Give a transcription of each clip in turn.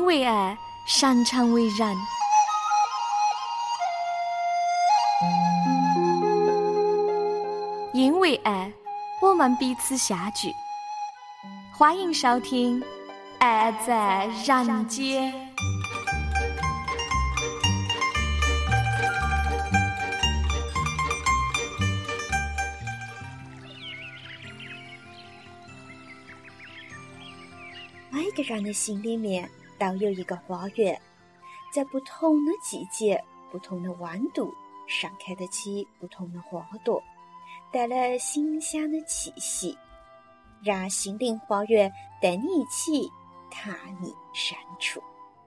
为爱，擅长为人。因为爱，我们彼此相聚。欢迎收听《爱在人间》。 每个人的心里面都有一个花园，在不同的季节、不同的温度，盛开得起不同的花朵，带来馨香的气息。让心灵花园带你一起看你深处。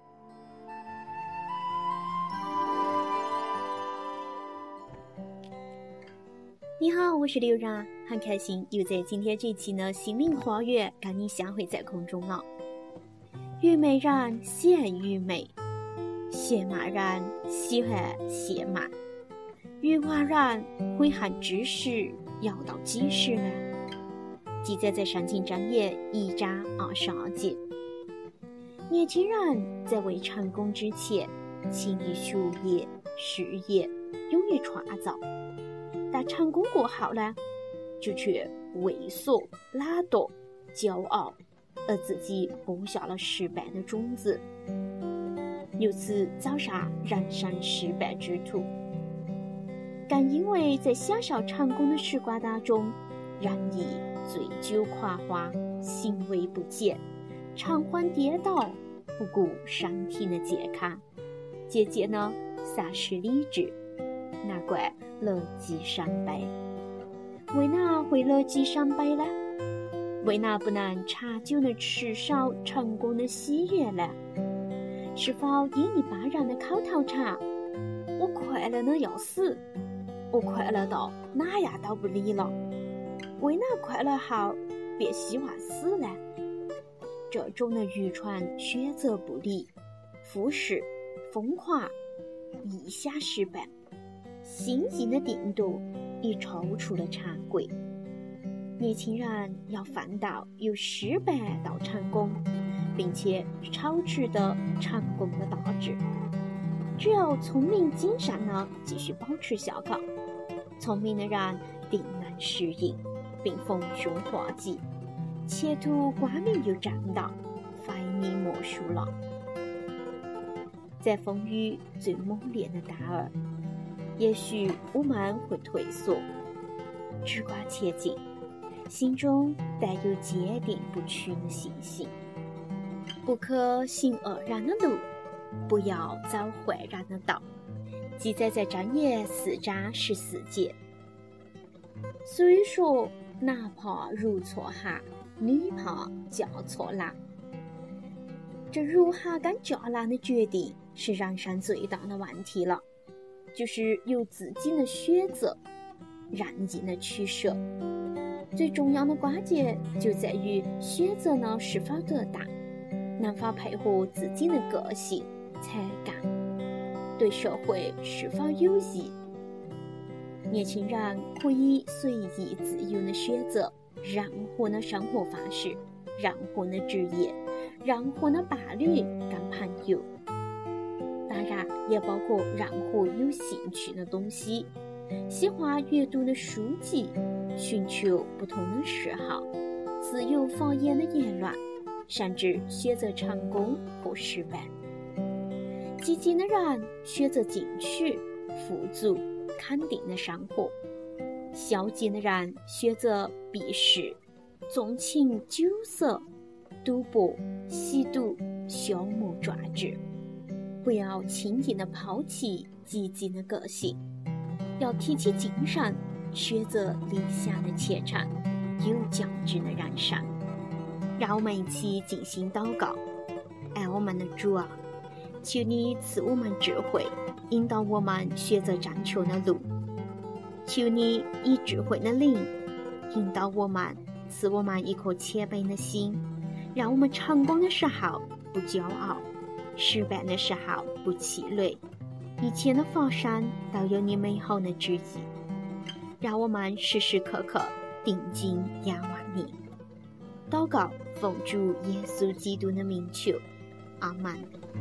你好，我是刘然，很开心又在今天这期呢心灵花园跟你相会在空中了。虞美人喜爱虞美，闲马人喜欢闲马，虞华人会喊知识要到几时呢？记载在《圣经箴言》1章22节。年轻人在为成功之前，勤于学业、事业，勇于创造；但成功过后呢，就却畏缩、懒惰、骄傲，而自己播下了失败的种子，由此走上人生失败之途。更因为在享受成功的时光当中，人易醉酒狂欢，行为不检，常患跌倒，不顾身体的健康，渐渐呢丧失理智，难怪乐极生悲。为哪会乐极生悲呢？为哪不能长久的持守成功的喜悦呢？是否因一般人的口头禅我快乐的要死，我快乐到哪样都不理了，为哪快乐后便希望死呢？这种的愚蠢选择不理、忽视、疯狂、臆想失败，心境的定夺已超出了常规。年轻人要奋斗由失败到成功，并且保持的成功的大志。只有聪明谨慎呢继续保持下去，聪明的人定能适应并逢凶化吉，前途光明又正大，非你莫属了。在风雨最猛烈的当儿，也许我们会退缩，只管前进，心中带有坚定不屈的信心。不可行恶人的路，不要走坏人的道，记载在箴言4章14节。所以说，男怕入错行，女怕嫁错郎。这入行跟嫁郎的决定是人生最大的问题了，就是由自己的选择，任意的取舍。最重要的关键就在于选择呢是否得当，能否配合自己的个性才干，对社会是否有益。年轻人可以随意自由的选择任何的生活方式，任何的职业，任何的伴侣跟朋友，当然也包括任何有兴趣的东西，喜欢阅读的书籍，寻求不同的嗜好，自由发言的言论，甚至选择成功或失败。积极的人选择进取、富足、肯定的生活，消极的人选择避世、纵情酒色、赌博、吸毒、消磨专制。不要轻易的抛弃积极的个性，要提起精神，选择理想的前程，有价值的人生。让我们一起进行祷告。爱我们的主啊，求你赐我们智慧，引导我们选择正确的路。求你以智慧的灵引导我们，赐我们一颗谦卑的心，让我们成功的时候不骄傲，失败的时候不气馁，一切的发生都有你美好的旨意。让我们时时刻刻定睛仰望你。祷告，奉主耶稣基督的名求， 阿们。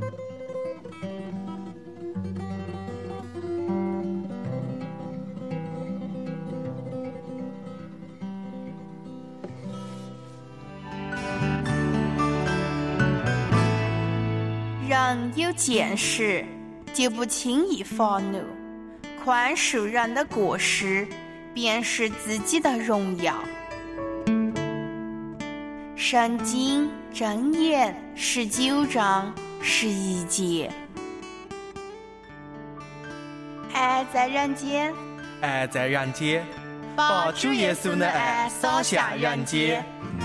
人有见识，就不轻易发怒，宽恕人的过失，便是自己的荣耀。圣经箴言19章11节。爱在人间， 爱在人间，把主耶稣的爱洒向人间。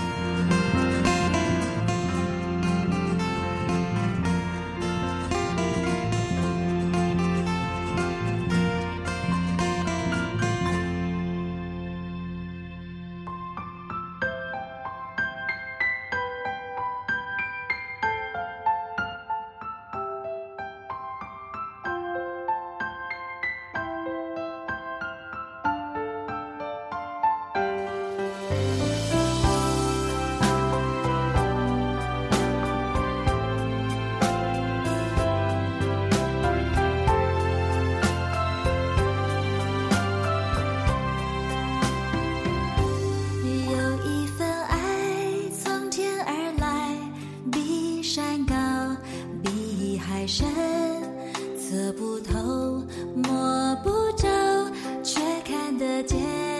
测不透，摸不着，却看得见。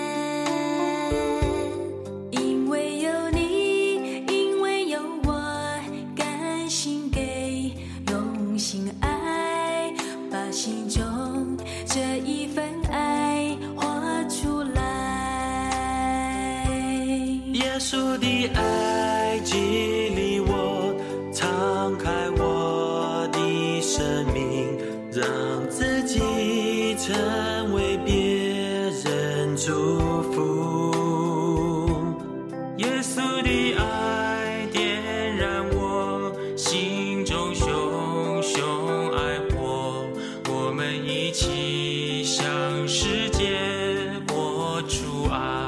因为有你，因为有我，甘心给，用心爱，把心中这一份爱活出来。 耶稣的爱激励我，敞开我的生命，让自己成为别人祝福。耶稣的爱点燃我心中熊熊爱火，我们一起向世界播出爱。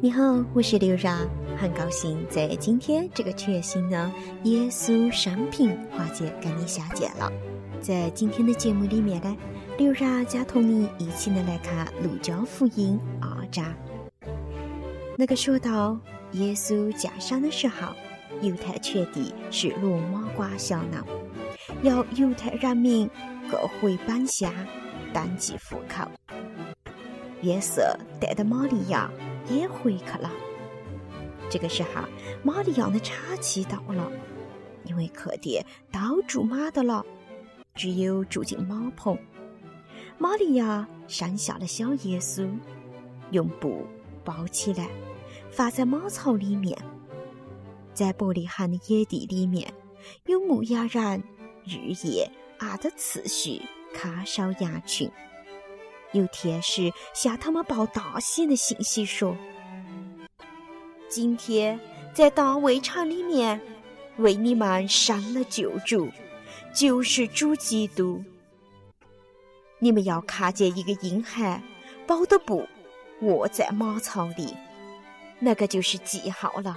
你好，我是刘ra很高兴在今天这个全新的耶稣生平话节跟你相见了。在今天的节目里面呢，刘ra将同你一起来看路加福音2章。那个说到耶稣降生的时候，犹太全地是罗马瓜小呢，要犹太人民各回本乡登记户口。约瑟带着玛利亚也回去了。这个时候，玛利亚的产期到了，因为客店都住满的了，只有住进马棚。玛利亚生下了小耶稣，用布包起来，放在马槽里面。在伯利恒的野地里面，有牧羊人日夜按着次序看守羊群。有天使向他们报大喜的信息说，今天在大卫城里面为你们生了救主，就是主基督。你们要看见一个婴孩包的布卧在马槽里，那个就是记号了。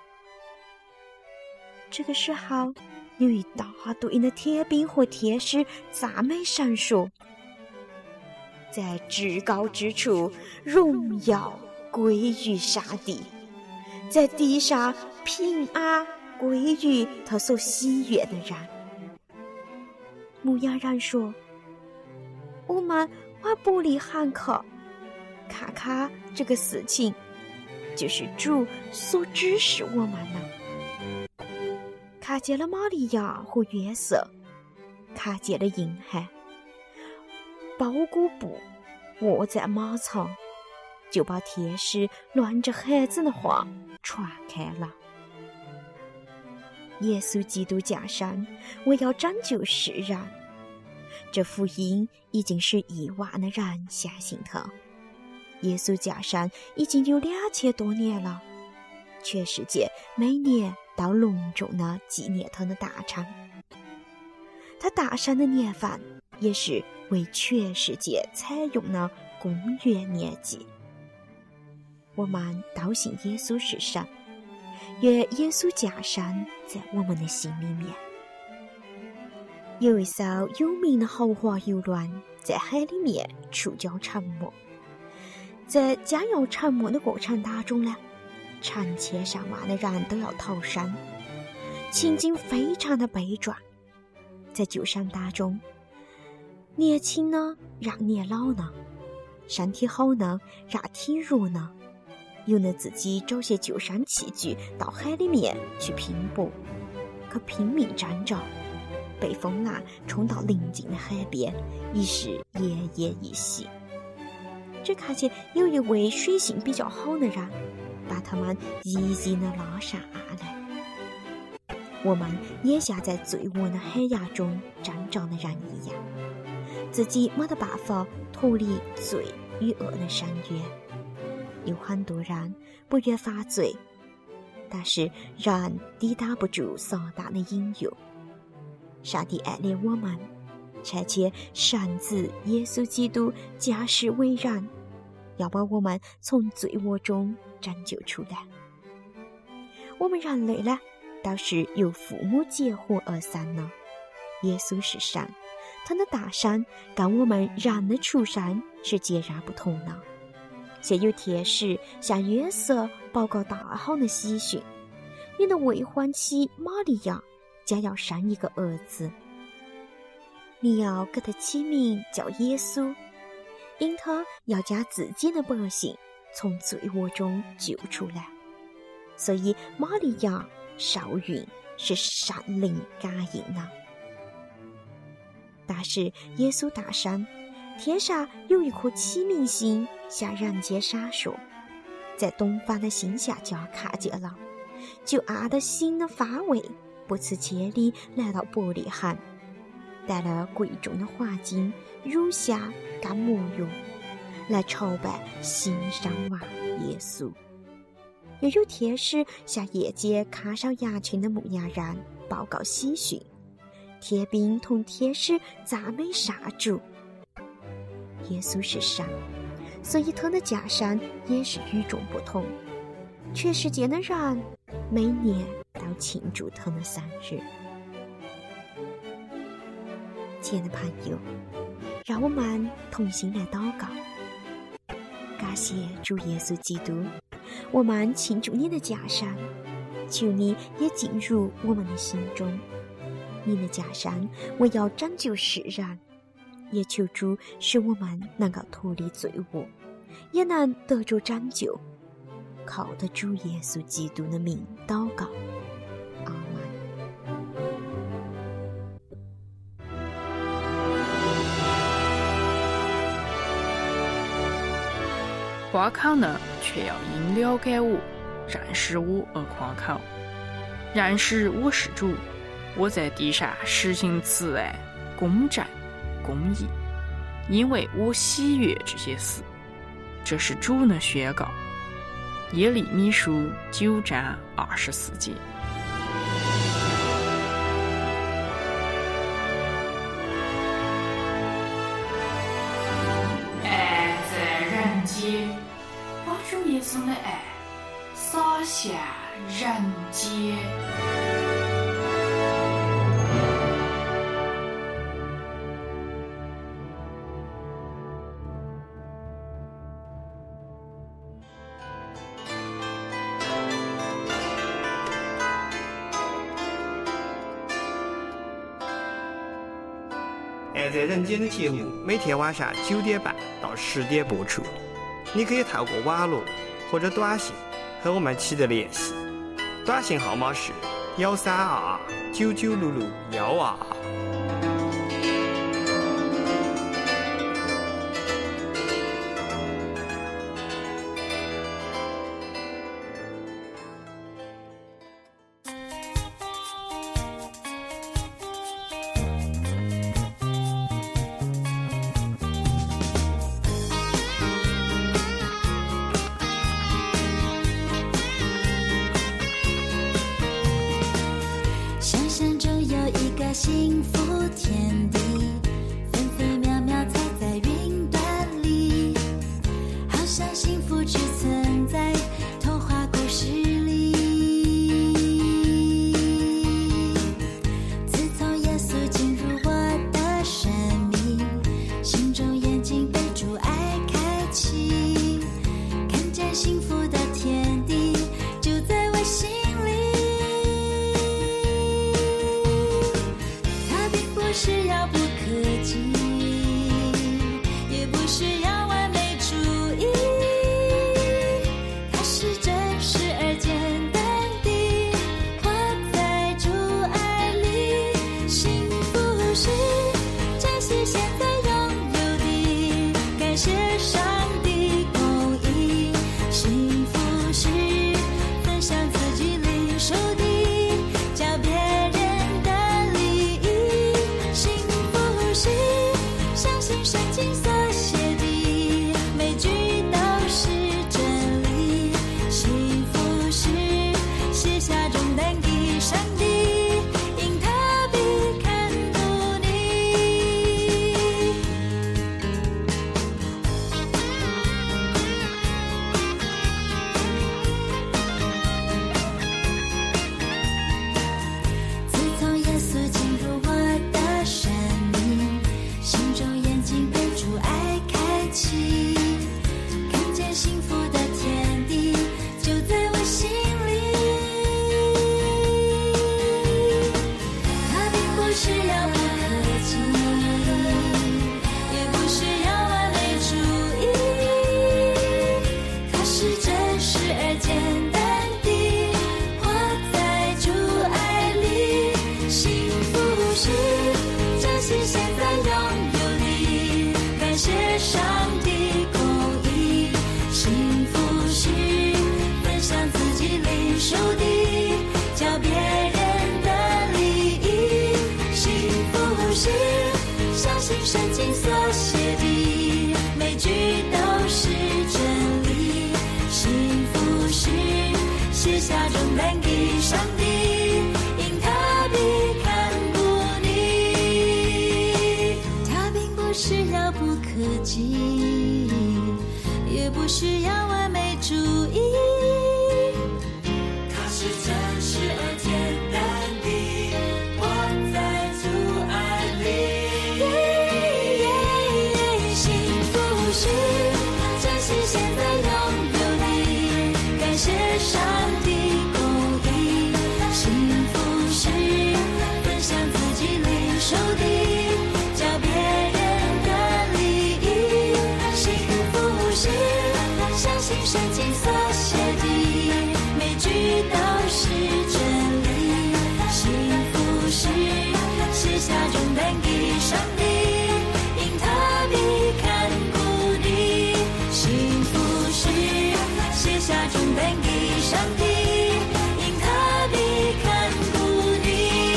这个时候，有一大堆的天兵和天使赞美神说，在至高之处荣耀归于上帝，在地上平安归于他所喜悦的人。牧羊人说，我们往伯利恒去，看看这个事情，就是主所指示我们的。看见了玛利亚和约瑟，看见了婴孩包裹布卧在马槽，就把天使乱着孩子的话传开了。耶稣基督降生，为要拯救世人。这福音已经使1万的人相信他。耶稣降生已经有2000多年了，全世界每年都隆重地纪念他的诞生。他诞生的年份也是为全世界采用了公元年纪。我们都信耶稣是神，愿耶稣降生在我们的心里面。有一艘有名的豪华游轮在海里面触礁沉没，在将要沉没的过程当中呢，成千上万的人都要逃生，情景非常的悲壮。在救生当中，年轻呢让年老呢，身体好呢让体弱呢，有人自己找些救生器具到海里面去拼搏，可拼命挣扎，被风浪冲到邻近的海边，已是奄奄一息。只看见有一位水性比较好的人，把他们一一的拉上岸来。我们也像在最恶的海洋中挣扎的人一样，自己没得办法脱离罪与恶的深渊。有很多人不愿犯罪，但是人抵挡不住撒旦的引诱。上帝爱怜我们，差遣圣子耶稣基督降世为人，要把我们从罪恶中拯救出来。我们人类呢，都是由父母结合而生的。耶稣是神，他的诞生跟我们人的出生是截然不同的。先有天使向约瑟报告大好的喜讯，你的未婚妻玛利亚将要生一个儿子，你要给他起名叫耶稣，因他要将自己的百姓从罪恶中救出来。所以玛利亚受孕是圣灵感应的。但是耶稣诞生，天上有一颗启明星向人间闪烁，在东方的星下家看见了，就按着星的方位不辞千里来到伯利恒，带了贵重的黄金、乳香跟没药，来朝拜新生娃耶稣。又有天使向夜间看守羊群的牧羊人报告喜讯，天兵同天使赞美上主。耶稣是神，所以他的降生也是与众不同。 全世界的人每年都庆祝他的生日。亲爱的朋友，让我们同心来祷告。感谢主耶稣基督，我们庆祝你的降生，求你也进入我们的心中。你的降生为要拯救世人，也求主使我们能够脱离罪恶，也能得着拯救。靠着主耶稣基督的名祷告，阿们。 夸口呢，却要因了解我、认识我而夸口。认识我是主，我在地上实行慈爱、公正、公义，因为我喜悦这些事。这是主的宣告。耶利米书9章24节。 爱在人间，把主耶稣的爱洒向人间。 爱在人间的节目每天晚上9点半到10点播出，你可以透过网络或者短信和我们取得联系，短信号码是132299661222。 幸福天地，分分秒秒踩在云端里，好像幸福只存在童话故事里。自从耶稣进入我的生命，心中眼睛被主爱开启，看见幸福的天地就在我心里。不是遥不可及，也不是要完美主义，它是真实而简单地活在主爱里。幸福是珍惜现在拥有的，感谢上帝公义。幸福是分享自己领受的，叫别人相信圣经所写的每句都是真理。幸福是卸下重担给上帝，因他必看顾你。自从耶稣进入我的生命，心中眼睛被主爱开启，看见幸福的天地就在我心里。它并不是遥不可及，也不是要完美主义，它是真实而简单地活在主爱里。幸福是珍惜现在拥有的，感谢上帝公义。幸福是分享自己领受的，叫别人的利益。幸福是相信圣经所写的每句都是真理。幸福是卸下重担给上帝，因他必看顾你。他并不是遥不可及，也不是要完美主义， 在拥有里，感谢上帝公义。幸福是分享自己领受的，叫别人的利益。幸福是相信圣经所写的，每句都是真理。幸福是卸下重担给上帝，因他必看顾你。幸福是卸下重担给上帝，因他必看顾你。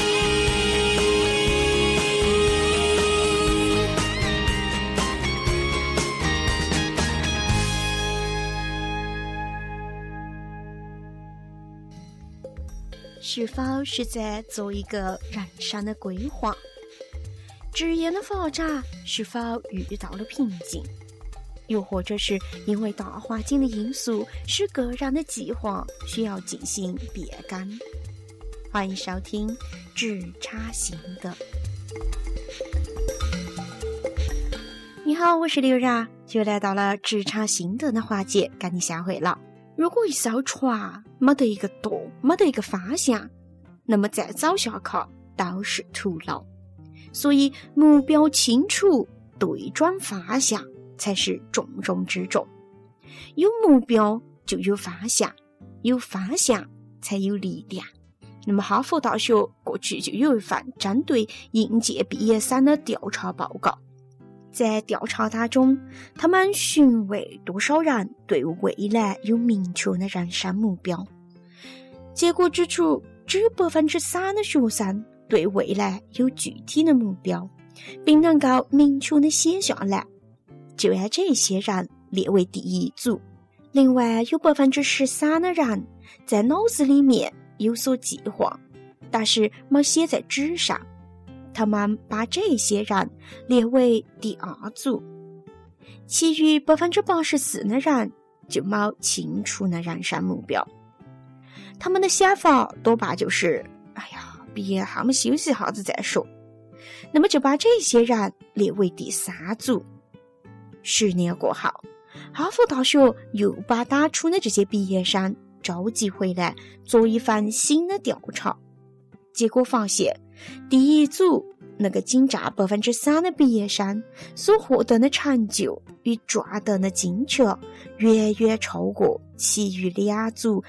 是否是在做一个人生的规划？职业的发展是否遇到了瓶颈？又或者是因为大环境的因素，使个人的计划需要进行变更？欢迎收听职场心得。你好，我是刘然，又来到了职场心得的环节，赶你下回了。如果一艘船没得一个舵，没得一个方向，那么再走下去都是徒劳。所以目标清楚，对准方向才是重中之重。有目标就有方向，有方向才有力量。那么哈佛大学过去就有一份针对应届毕业生的调查报告，在调查当中，他们询问多少人对未来有明确的人生目标。结果指出，只有 3% 的学生对未来有具体的目标，并能够明确的写下来，就按这些人列为第一组。另外有 13% 的人在脑子里面有所计划，但是没写在纸上，他们把这些人列为第二组。其余 84% 的人就没清楚的人生目标，他们的想法多半就是毕业后我们休息一下子再说，那么就把这些人列为第三组。10年过后，哈佛大学又把打出的这些毕业生召集回来做一份新的调查，结果发现第一组那个仅占 3% 的毕业生所获得的成就与赚得的金钱远远超过其余两组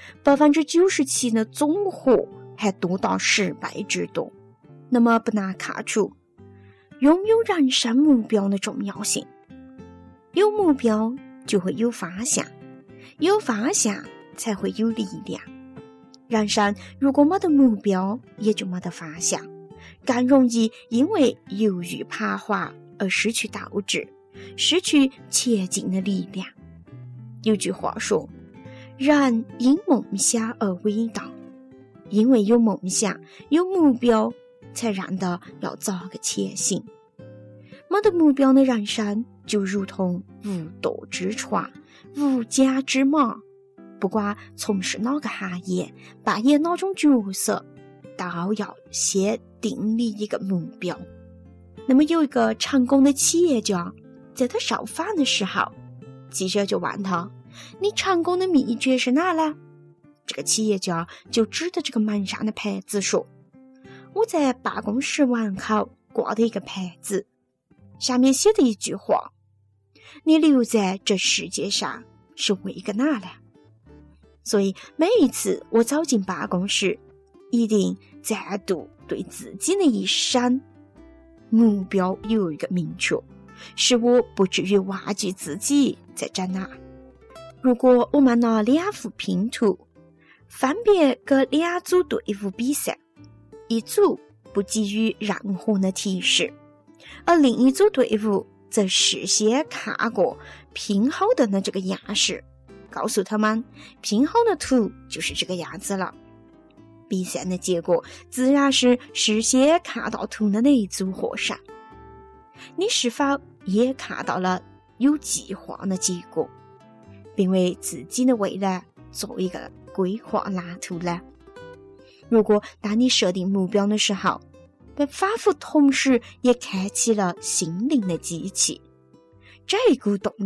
97% 的总和，还多达10倍之多。那么不难看出拥有人生目标的重要性。有目标就会有方向，有方向才会有力量。人生如果没得目标，也就没得方向，更容易因为犹豫彷徨而失去斗志，失去前进的力量。有句话说，人因梦想而伟大，因为有梦想有目标，才让得要早个前行。没得目标的人生就如同无舵之船，无桨之马，不管从事哪个行业，扮演哪种角色，都要先订立一个目标。那么有一个成功的企业家，在他受访的时候，记者就问他，你成功的秘诀是哪呢？这个企业家就指着这个门上的牌子说，我在办公室门口挂的一个牌子，下面写的一句话，你留在这世界上是为个哪呢？所以每一次我走进办公室，一定再度对自己的一生目标有一个明确，使我不至于忘记自己在哪。如果我们拿2幅拼图，分别跟2组队伍比赛，一组不给予任何的提示，而另一组队伍则事先看过拼好的这个样式，告诉他们拼好的图就是这个样子了。比赛的结果自然是事先看到图的那一组获胜。你是否也看到了有计划的结果，并为自己的未来做一个规划蓝图呢？如果当你设定目标的时候，仿佛同时也开启了心灵的机器，这一股动力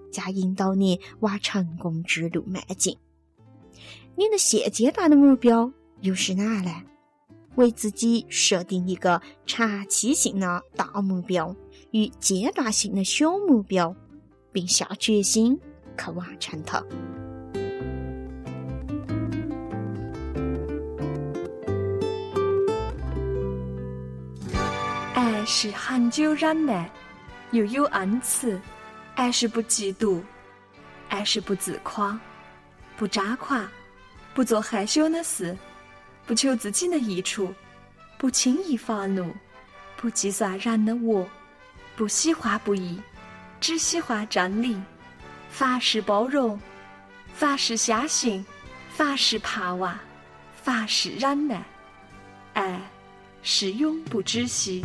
加引导你往成功之路迈进。你的现阶段的目标又是哪呢？为自己设定一个长期性的大目标与阶段性的小目标，并下决心去完成它。 爱是恒久忍耐，又有恩慈；爱是不嫉妒，爱是不自夸，不张狂，不做害羞的事，不求自己的益处，不轻易发怒，不计算人的恶，不喜欢不义，只喜欢真理。凡事包容，凡事相信，凡事盼望，凡事忍耐。爱是永不止息。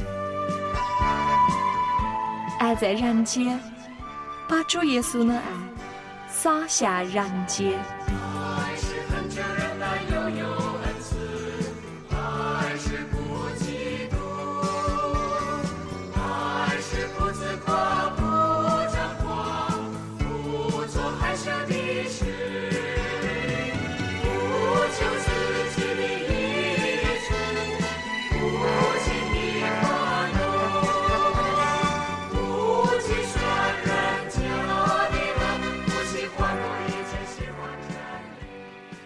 爱在人间，把主耶稣的爱洒下人间。 爱是恒久忍耐，又有恩慈；爱是不嫉妒；爱是不自夸，不张狂，不做害羞的事，不求自己的益处，不轻易发怒，不计算人家的恶，不喜欢不义，只喜欢真理。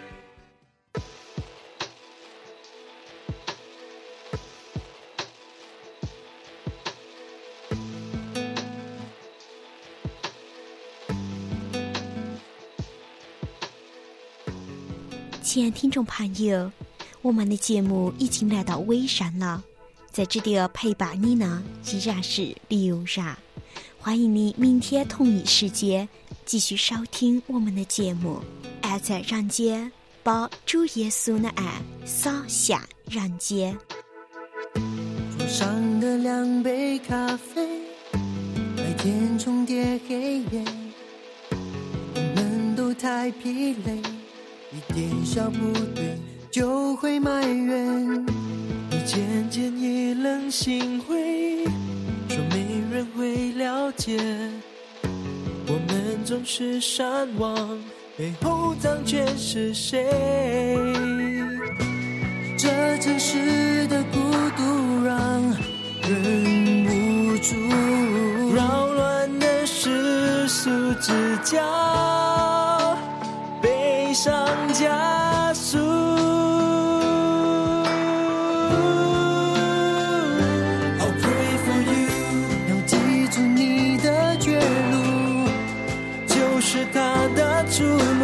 亲爱的听众朋友，我们的节目已经来到尾声了，在这里陪伴你呢依然是刘然。欢迎你明天同一时间继续收听我们的节目。爱在人间，把主耶稣的爱洒下人间。 桌上的2杯咖啡，白天重叠黑夜，我们都太疲累，一点小不对就会埋怨，你渐渐也冷心灰，说没人会了解，我们总是善忘，背后藏全是谁？这城市的孤独让人无助，扰乱的世俗之交，悲伤加速。I'll pray for you， 要记住你的绝路，就是他的出路。